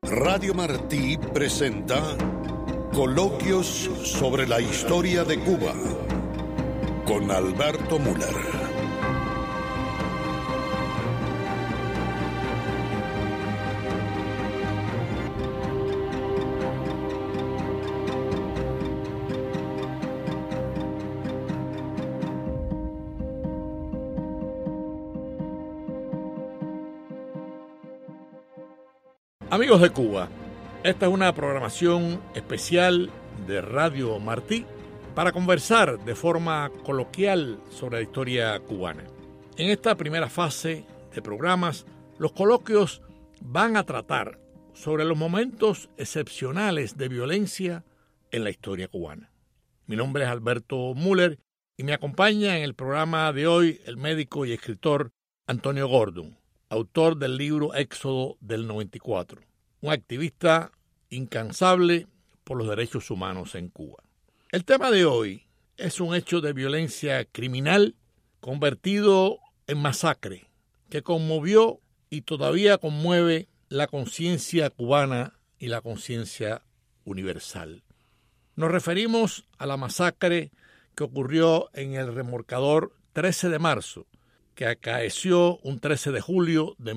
Radio Martí presenta Coloquios sobre la historia de Cuba con Alberto Müller. Amigos de Cuba, esta es una programación especial de Radio Martí para conversar de forma coloquial sobre la historia cubana. En esta primera fase de programas, los coloquios van a tratar sobre los momentos excepcionales de violencia en la historia cubana. Mi nombre es Alberto Müller y me acompaña en el programa de hoy el médico y escritor Antonio Gordon, autor del libro Éxodo del 94, un activista incansable por los derechos humanos en Cuba. El tema de hoy es un hecho de violencia criminal convertido en masacre que conmovió y todavía conmueve la conciencia cubana y la conciencia universal. Nos referimos a la masacre que ocurrió en el remolcador 13 de marzo, que acaeció un 13 de julio de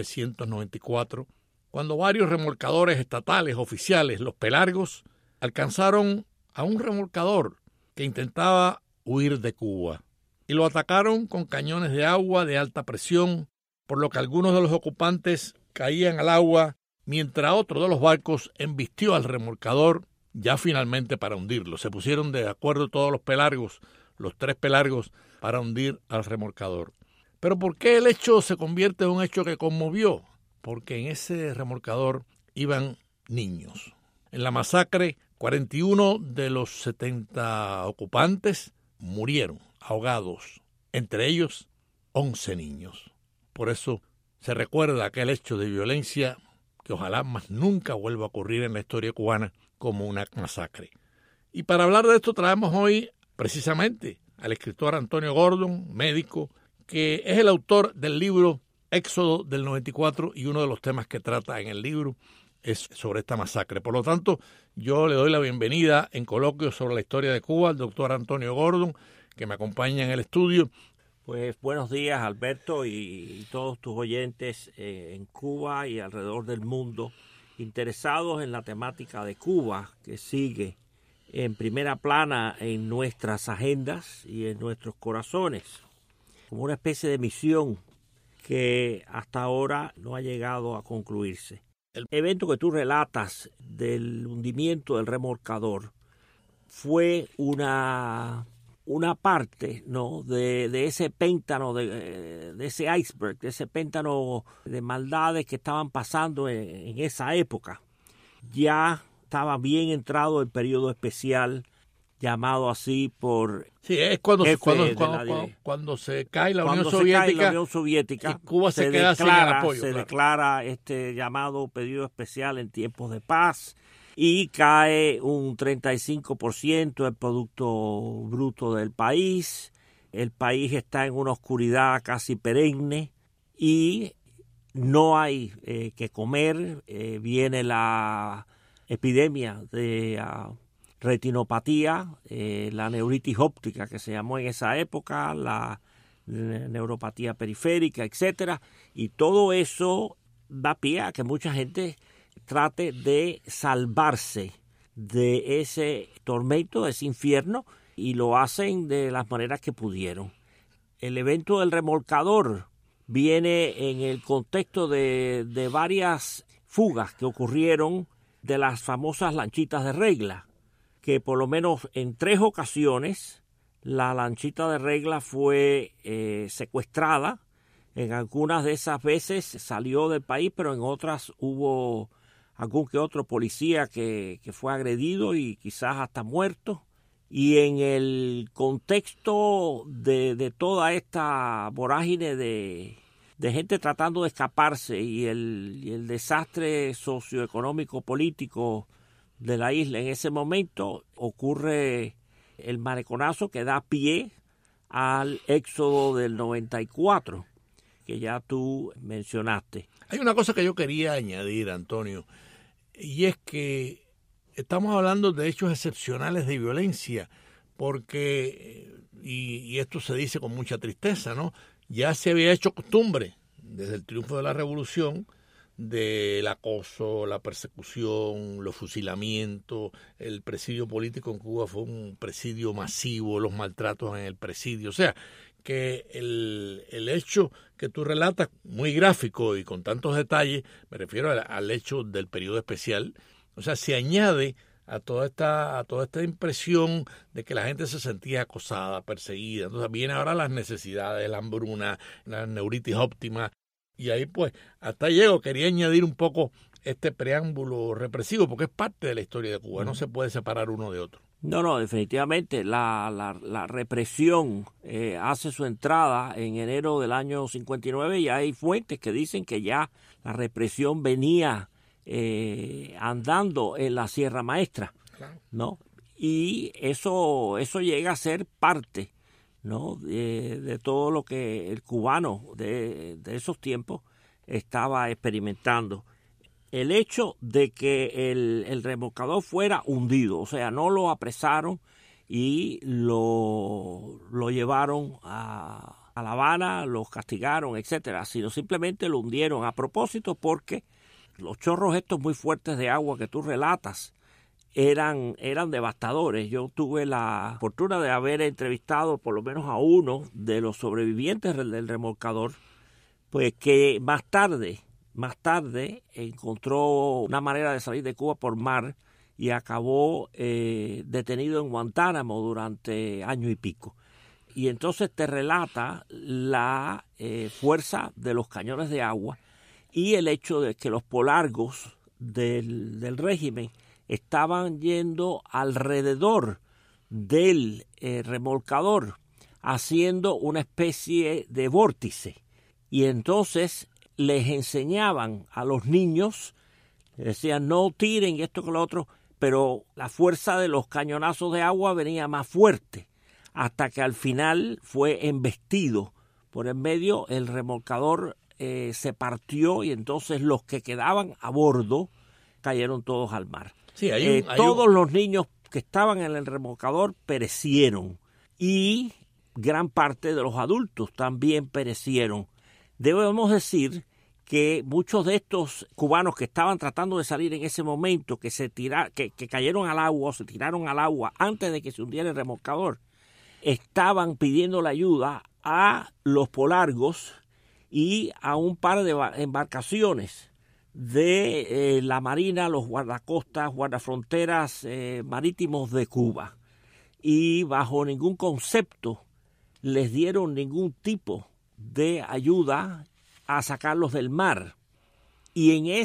1994, cuando varios remolcadores estatales oficiales, los Pelargos, alcanzaron a un remolcador que intentaba huir de Cuba y lo atacaron con cañones de agua de alta presión, por lo que algunos de los ocupantes caían al agua, mientras otro de los barcos embistió al remolcador ya finalmente para hundirlo. Se pusieron de acuerdo todos los Pelargos, los 3 Pelargos, para hundir al remolcador. Pero ¿por qué el hecho se convierte en un hecho que conmovió? Porque en ese remolcador iban niños. En la masacre, 41 de los 70 ocupantes murieron ahogados, entre ellos 11 niños. Por eso se recuerda aquel hecho de violencia que ojalá más nunca vuelva a ocurrir en la historia cubana como una masacre. Y para hablar de esto traemos hoy precisamente al escritor Antonio Gordon, médico, que es el autor del libro Éxodo del 94, y uno de los temas que trata en el libro es sobre esta masacre. Por lo tanto, yo le doy la bienvenida en coloquios sobre la historia de Cuba al doctor Antonio Gordon, que me acompaña en el estudio. Pues buenos días, Alberto, y todos tus oyentes en Cuba y alrededor del mundo, interesados en la temática de Cuba, que sigue en primera plana en nuestras agendas y en nuestros corazones, como una especie de misión que hasta ahora no ha llegado a concluirse. El evento que tú relatas del hundimiento del remolcador fue una parte, ¿no?, de ese péntano, de ese iceberg, de ese péntano de maldades que estaban pasando en esa época. Ya estaba bien entrado el periodo especial, llamado así por... Sí, es cuando se cae la Unión Soviética y Cuba se queda sin el apoyo. Se declara este llamado periodo especial en tiempos de paz y cae un 35% del Producto Bruto del país. El país está en una oscuridad casi perenne y no hay que comer. Viene la epidemia de retinopatía, la neuritis óptica que se llamó en esa época, la neuropatía periférica, etcétera, y todo eso da pie a que mucha gente trate de salvarse de ese tormento, de ese infierno, y lo hacen de las maneras que pudieron. El evento del remolcador viene en el contexto de varias fugas que ocurrieron de las famosas lanchitas de regla, que por lo menos en 3 ocasiones la lanchita de regla fue secuestrada. En algunas de esas veces salió del país, pero en otras hubo algún que otro policía que fue agredido y quizás hasta muerto. Y en el contexto de toda esta vorágine de gente tratando de escaparse y el desastre socioeconómico político de la isla en ese momento, ocurre el mariconazo que da pie al éxodo del 94, que ya tú mencionaste. Hay una cosa que yo quería añadir, Antonio. y es que estamos hablando de hechos excepcionales de violencia, porque, y esto se dice con mucha tristeza, ¿no? Ya se había hecho costumbre desde el triunfo de la Revolución del acoso, la persecución, los fusilamientos. El presidio político en Cuba fue un presidio masivo, los maltratos en el presidio. O sea, que el hecho que tú relatas, muy gráfico y con tantos detalles, me refiero al hecho del periodo especial, o sea, se añade a toda esta impresión de que la gente se sentía acosada, perseguida. Entonces vienen ahora las necesidades, la hambruna, la neuritis óptima. Y ahí pues hasta llego, quería añadir un poco este preámbulo represivo, porque es parte de la historia de Cuba, no se puede separar uno de otro. No, definitivamente la represión hace su entrada en enero del año 59 y hay fuentes que dicen que ya la represión venía andando en la Sierra Maestra, ¿no? Y eso llega a ser parte, ¿no? de todo lo que el cubano de esos tiempos estaba experimentando. El hecho de que el remolcador fuera hundido, o sea, no lo apresaron y lo llevaron a La Habana, los castigaron, etcétera, sino simplemente lo hundieron a propósito porque los chorros estos muy fuertes de agua que tú relatas eran devastadores. Yo tuve la fortuna de haber entrevistado por lo menos a uno de los sobrevivientes del remolcador, pues que más tarde encontró una manera de salir de Cuba por mar y acabó detenido en Guantánamo durante año y pico. Y entonces te relata la fuerza de los cañones de agua y el hecho de que los polargos del régimen estaban yendo alrededor del remolcador, haciendo una especie de vórtice. Y entonces les enseñaban a los niños, les decían no tiren y esto que lo otro, pero la fuerza de los cañonazos de agua venía más fuerte, hasta que al final fue embestido por en medio, el remolcador se partió y entonces los que quedaban a bordo cayeron todos al mar. Sí, todos los niños que estaban en el remolcador perecieron y gran parte de los adultos también perecieron. Debemos decir que muchos de estos cubanos que estaban tratando de salir en ese momento, que cayeron al agua o se tiraron al agua antes de que se hundiera el remolcador, estaban pidiendo la ayuda a los polargos y a un par de embarcaciones de la Marina, los guardacostas, guardafronteras marítimos de Cuba. Y bajo ningún concepto les dieron ningún tipo de ayuda a sacarlos del mar. Y en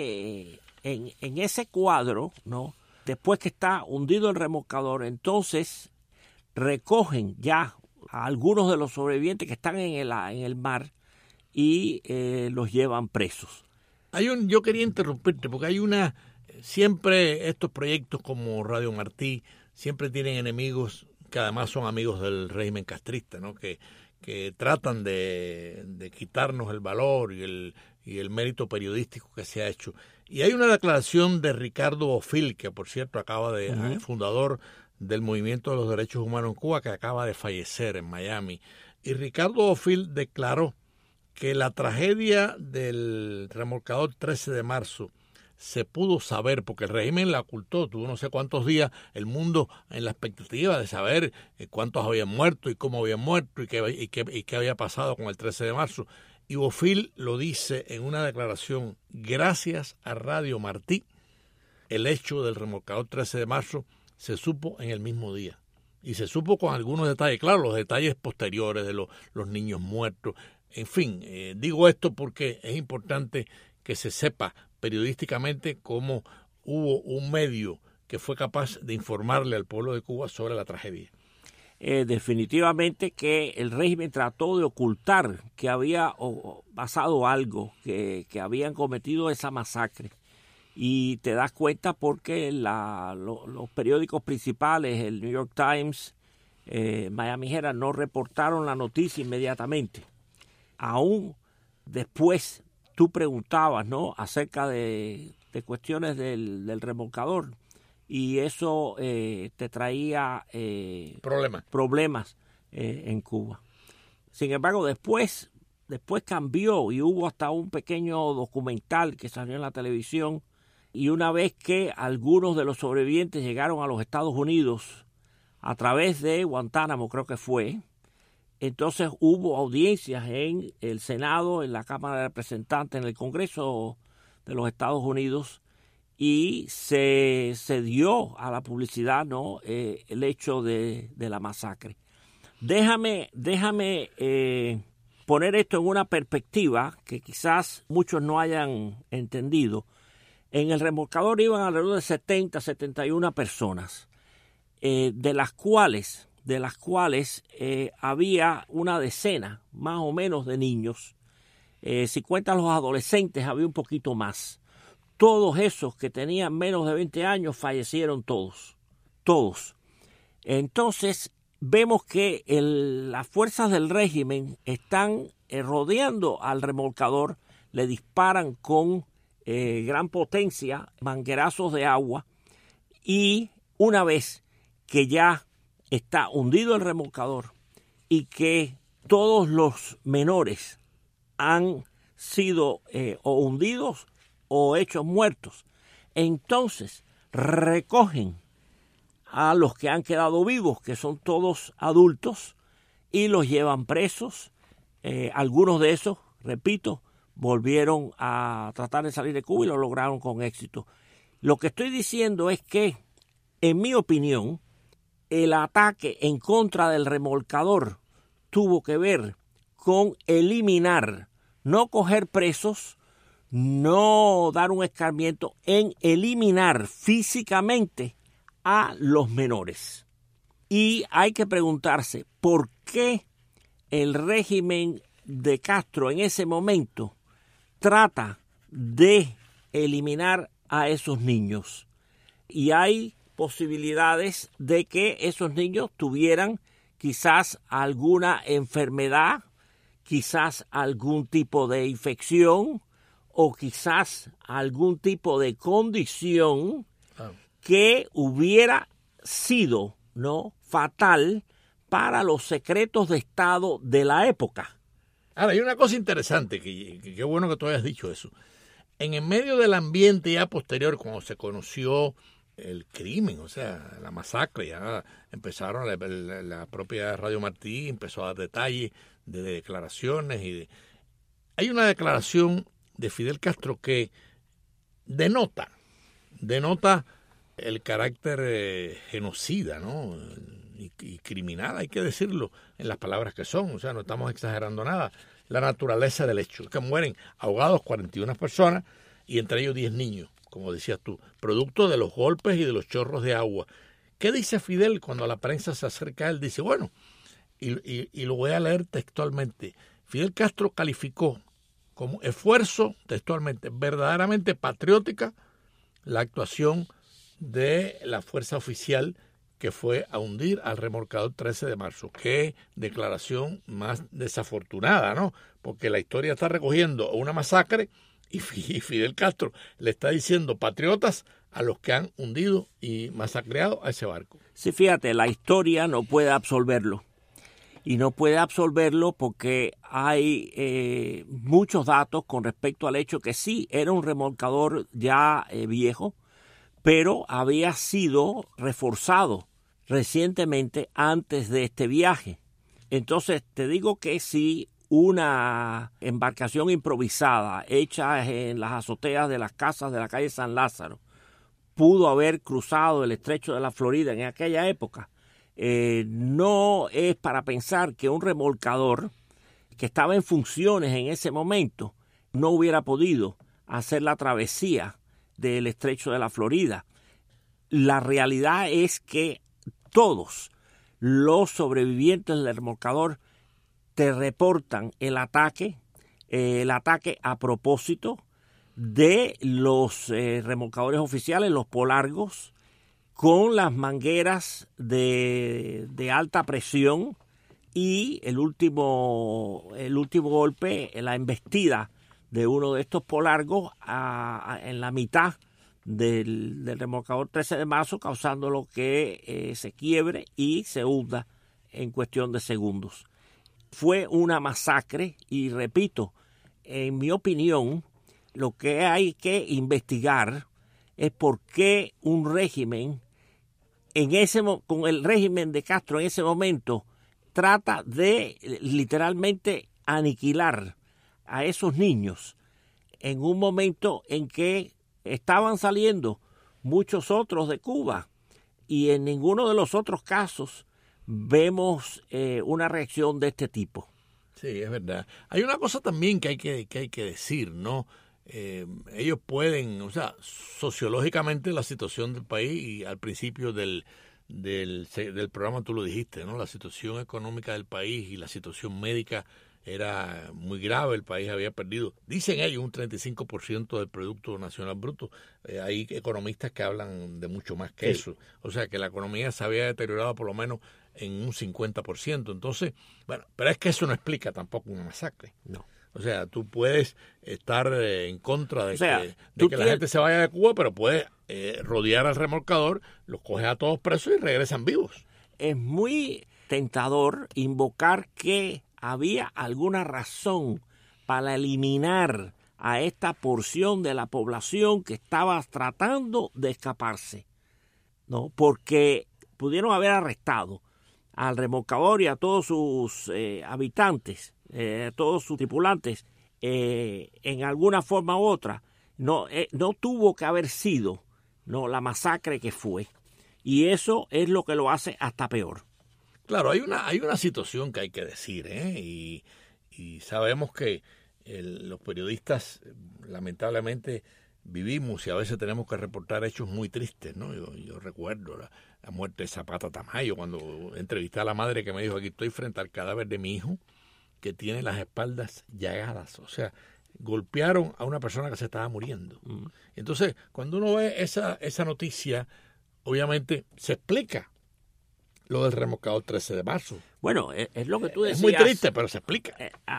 ese cuadro, ¿no? Después que está hundido el remolcador, entonces recogen ya a algunos de los sobrevivientes que están en el mar y los llevan presos. Yo quería interrumpirte porque siempre estos proyectos como Radio Martí siempre tienen enemigos que además son amigos del régimen castrista, ¿no? Que tratan de quitarnos el valor y el mérito periodístico que se ha hecho. Y hay una declaración de Ricardo Bofill, que por cierto fundador del Movimiento de los Derechos Humanos en Cuba, que acaba de fallecer en Miami. Y Ricardo Bofill declaró que la tragedia del remolcador 13 de marzo se pudo saber, porque el régimen la ocultó, tuvo no sé cuántos días el mundo en la expectativa de saber cuántos habían muerto y cómo habían muerto y qué había pasado con el 13 de marzo. Y Bofill lo dice en una declaración: gracias a Radio Martí, el hecho del remolcador 13 de marzo se supo en el mismo día. Y se supo con algunos detalles, claro, los detalles posteriores de los niños muertos. En fin, digo esto porque es importante que se sepa periodísticamente cómo hubo un medio que fue capaz de informarle al pueblo de Cuba sobre la tragedia. Definitivamente que el régimen trató de ocultar que había pasado algo, que habían cometido esa masacre. Y te das cuenta porque los periódicos principales, el New York Times, Miami Herald, no reportaron la noticia inmediatamente. Aún después tú preguntabas, ¿no?, acerca de cuestiones del remolcador y eso te traía problemas en Cuba. Sin embargo, después cambió y hubo hasta un pequeño documental que salió en la televisión, y una vez que algunos de los sobrevivientes llegaron a los Estados Unidos a través de Guantánamo, creo que fue, entonces hubo audiencias en el Senado, en la Cámara de Representantes, en el Congreso de los Estados Unidos, y se dio a la publicidad, ¿no?, el hecho de la masacre. Déjame poner esto en una perspectiva que quizás muchos no hayan entendido. En el remolcador iban alrededor de 71 personas, de las cuales había una decena más o menos de niños. Si cuentan los adolescentes, había un poquito más. Todos esos que tenían menos de 20 años fallecieron todos. Entonces, vemos que las fuerzas del régimen están rodeando al remolcador, le disparan con gran potencia manguerazos de agua, y una vez que ya está hundido el remolcador y que todos los menores han sido o hundidos o hechos muertos, entonces recogen a los que han quedado vivos, que son todos adultos, y los llevan presos. Algunos de esos, repito, volvieron a tratar de salir de Cuba y lo lograron con éxito. Lo que estoy diciendo es que, en mi opinión, el ataque en contra del remolcador tuvo que ver con eliminar, no coger presos, no dar un escarmiento, en eliminar físicamente a los menores. Y hay que preguntarse por qué el régimen de Castro en ese momento trata de eliminar a esos niños. Y hay posibilidades de que esos niños tuvieran quizás alguna enfermedad, quizás algún tipo de infección o quizás algún tipo de condición que hubiera sido, ¿no?, fatal para los secretos de Estado de la época. Ahora, hay una cosa interesante, que qué bueno que tú hayas dicho eso. En el medio del ambiente ya posterior, cuando se conoció el crimen, o sea, la masacre, ya empezaron, la propia Radio Martí empezó a dar detalles de declaraciones. Hay una declaración de Fidel Castro que denota el carácter genocida, ¿no?, y criminal, hay que decirlo en las palabras que son, o sea, no estamos exagerando nada. La naturaleza del hecho, que mueren ahogados 41 personas y entre ellos 10 niños, como decías tú, producto de los golpes y de los chorros de agua. ¿Qué dice Fidel cuando la prensa se acerca a él? Dice, bueno, y lo voy a leer textualmente. Fidel Castro calificó como esfuerzo, textualmente, verdaderamente patriótica la actuación de la fuerza oficial que fue a hundir al remolcador 13 de marzo. Qué declaración más desafortunada, ¿no? Porque la historia está recogiendo una masacre y Fidel Castro le está diciendo patriotas a los que han hundido y masacreado a ese barco. Sí, fíjate, la historia no puede absolverlo. Y no puede absolverlo porque hay muchos datos con respecto al hecho que sí, era un remolcador ya viejo, pero había sido reforzado recientemente antes de este viaje. Entonces, te digo que si una embarcación improvisada hecha en las azoteas de las casas de la calle San Lázaro pudo haber cruzado el estrecho de la Florida en aquella época, no es para pensar que un remolcador que estaba en funciones en ese momento no hubiera podido hacer la travesía del estrecho de la Florida. La realidad es que todos los sobrevivientes del remolcador te reportan el ataque a propósito de los remolcadores oficiales, los polargos, con las mangueras de alta presión y el último golpe, la embestida de uno de estos polargos en la mitad del remolcador 13 de marzo, causando lo que se quiebre y se hunda en cuestión de segundos. Fue una masacre y, repito, en mi opinión, lo que hay que investigar es por qué un régimen, con el régimen de Castro en ese momento, trata de literalmente aniquilar a esos niños en un momento en que estaban saliendo muchos otros de Cuba y en ninguno de los otros casos vemos una reacción de este tipo. Sí, es verdad. Hay una cosa también que hay que decir, ¿no? Ellos pueden, o sea, sociológicamente la situación del país, y al principio del programa tú lo dijiste, ¿no? La situación económica del país y la situación médica era muy grave. El país había perdido, dicen ellos, un 35% del Producto Nacional Bruto. Hay economistas que hablan de mucho más que eso. O sea, que la economía se había deteriorado por lo menos en un 50%. Entonces, bueno, pero es que eso no explica tampoco una masacre. No. O sea, tú puedes estar en contra de que la gente se vaya de Cuba, pero puedes rodear al remolcador, los coges a todos presos y regresan vivos. Es muy tentador invocar que había alguna razón para eliminar a esta porción de la población que estaba tratando de escaparse, ¿no? Porque pudieron haber arrestado al remolcador y a todos sus habitantes, todos sus tripulantes, en alguna forma u otra. No tuvo que haber sido, ¿no?, la masacre que fue. Y eso es lo que lo hace hasta peor. Claro, hay una situación que hay que decir, y sabemos que los periodistas lamentablemente vivimos y a veces tenemos que reportar hechos muy tristes, ¿no? Yo recuerdo la muerte de Zapata Tamayo, cuando entrevisté a la madre que me dijo: aquí estoy frente al cadáver de mi hijo que tiene las espaldas llagadas. O sea, golpearon a una persona que se estaba muriendo. Entonces, cuando uno ve esa noticia, obviamente se explica lo del remolcador 13 de marzo. Bueno, es lo que tú decías. Es muy triste, pero se explica.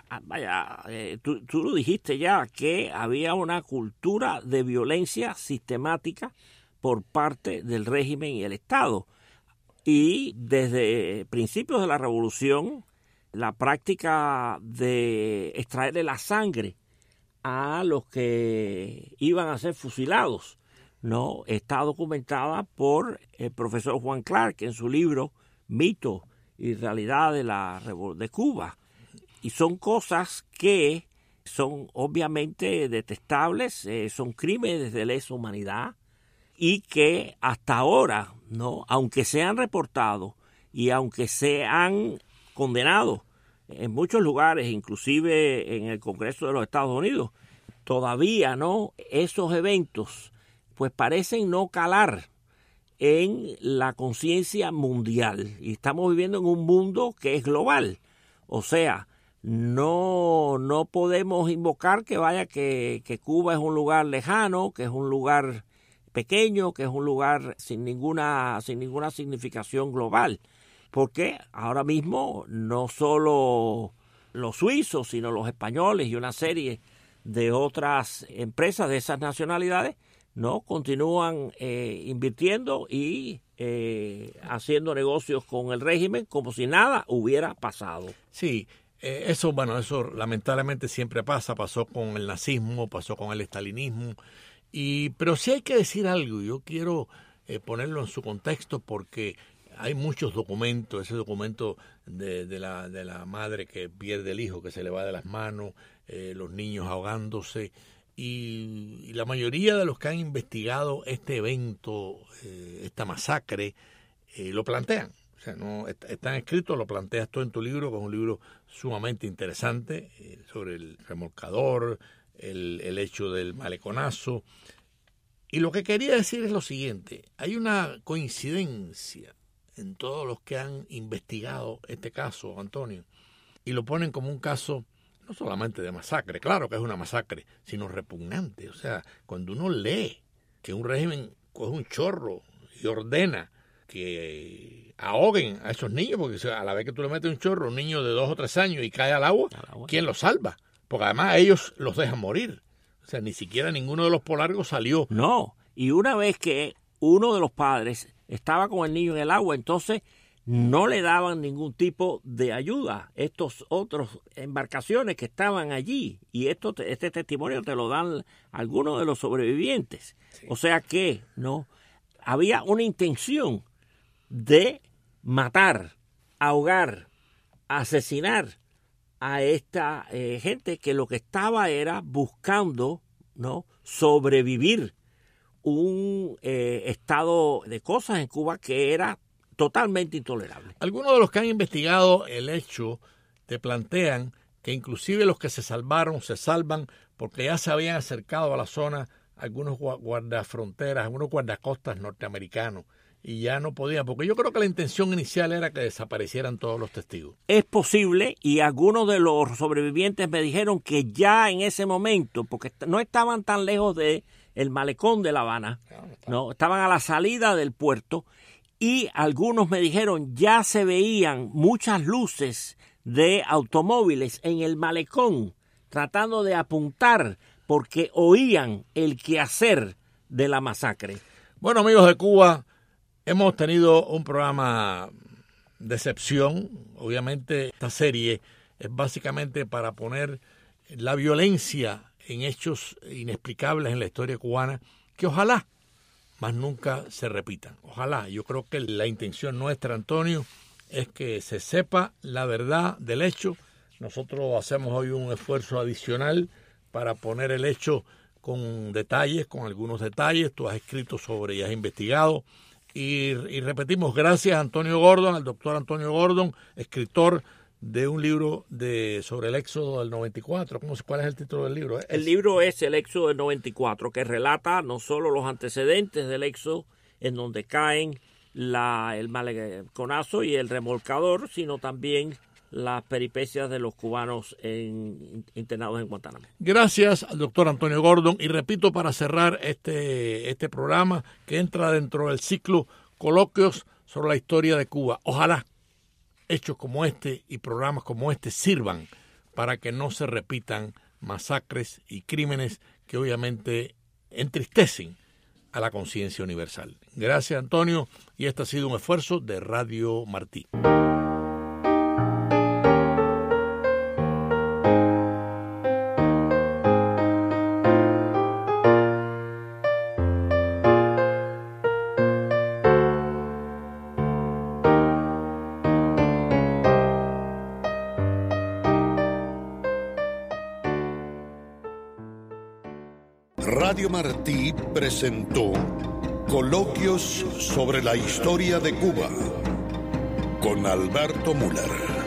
Tú lo dijiste ya, que había una cultura de violencia sistemática por parte del régimen y el Estado. Y desde principios de la Revolución, la práctica de extraerle la sangre a los que iban a ser fusilados, ¿no?, está documentada por el profesor Juan Clark en su libro Mito y Realidad de Cuba. Y son cosas que son obviamente detestables, son crímenes de lesa humanidad, y que hasta ahora, ¿no?, aunque se han reportado y aunque se han condenado en muchos lugares, inclusive en el Congreso de los Estados Unidos, todavía no, esos eventos pues parecen no calar en la conciencia mundial. Y estamos viviendo en un mundo que es global. O sea, no podemos invocar que Cuba es un lugar lejano, que es un lugar pequeño, que es un lugar sin ninguna significación global. Porque ahora mismo no solo los suizos, sino los españoles y una serie de otras empresas de esas nacionalidades, ¿no?, continúan invirtiendo y haciendo negocios con el régimen como si nada hubiera pasado. Sí, eso lamentablemente siempre pasó con el nazismo, pasó con el estalinismo, pero sí hay que decir algo. Yo quiero ponerlo en su contexto porque hay muchos documentos, ese documento de la madre que pierde el hijo, que se le va de las manos, los niños ahogándose, y la mayoría de los que han investigado este evento, esta masacre, lo plantean. O sea, no están escritos, lo planteas tú en tu libro, que es un libro sumamente interesante, sobre el remolcador, el hecho del maleconazo. Y lo que quería decir es lo siguiente: hay una coincidencia en todos los que han investigado este caso, Antonio, y lo ponen como un caso no solamente de masacre, claro que es una masacre, sino repugnante. O sea, cuando uno lee que un régimen coge un chorro y ordena que ahoguen a esos niños, porque a la vez que tú le metes un chorro a un niño de 2 o 3 años y cae al agua, ¿quién lo salva? porque además ellos los dejan morir. O sea, ni siquiera ninguno de los polargos salió. No, y una vez que uno de los padres estaba con el niño en el agua, entonces no le daban ningún tipo de ayuda. Estos otros embarcaciones que estaban allí, y este testimonio te lo dan algunos de los sobrevivientes. Sí. O sea que no había una intención de matar, ahogar, asesinar a esta gente que lo que estaba era buscando, ¿no?, sobrevivir un estado de cosas en Cuba que era totalmente intolerable. Algunos de los que han investigado el hecho te plantean que inclusive los que se salvaron se salvan porque ya se habían acercado a la zona algunos guardafronteras, algunos guardacostas norteamericanos, y ya no podían, porque yo creo que la intención inicial era que desaparecieran todos los testigos. Es posible, y algunos de los sobrevivientes me dijeron que ya en ese momento, porque no estaban tan lejos de el malecón de La Habana, no, estaban a la salida del puerto, y algunos me dijeron ya se veían muchas luces de automóviles en el malecón tratando de apuntar porque oían el quehacer de la masacre. Bueno, amigos de Cuba, hemos tenido un programa de excepción. Obviamente esta serie es básicamente para poner la violencia en hechos inexplicables en la historia cubana que ojalá más nunca se repitan. Ojalá. Yo creo que la intención nuestra, Antonio, es que se sepa la verdad del hecho. Nosotros hacemos hoy un esfuerzo adicional para poner el hecho con detalles, con algunos detalles. Tú has escrito sobre y has investigado. Y repetimos, gracias a Antonio Gordon, al doctor Antonio Gordon, escritor de un libro sobre el Éxodo del 94. ¿Cuál es el título del libro? El libro es El Éxodo del 94, que relata no solo los antecedentes del Éxodo, en donde caen el maleconazo y el remolcador, sino también las peripecias de los cubanos internados en Guantánamo. Gracias al doctor Antonio Gordon. Y repito, para cerrar este programa, que entra dentro del ciclo Coloquios sobre la historia de Cuba. Ojalá hechos como este y programas como este sirvan para que no se repitan masacres y crímenes que obviamente entristecen a la conciencia universal. Gracias, Antonio, y este ha sido un esfuerzo de Radio Martí. Radio Martí presentó Coloquios sobre la historia de Cuba con Alberto Müller.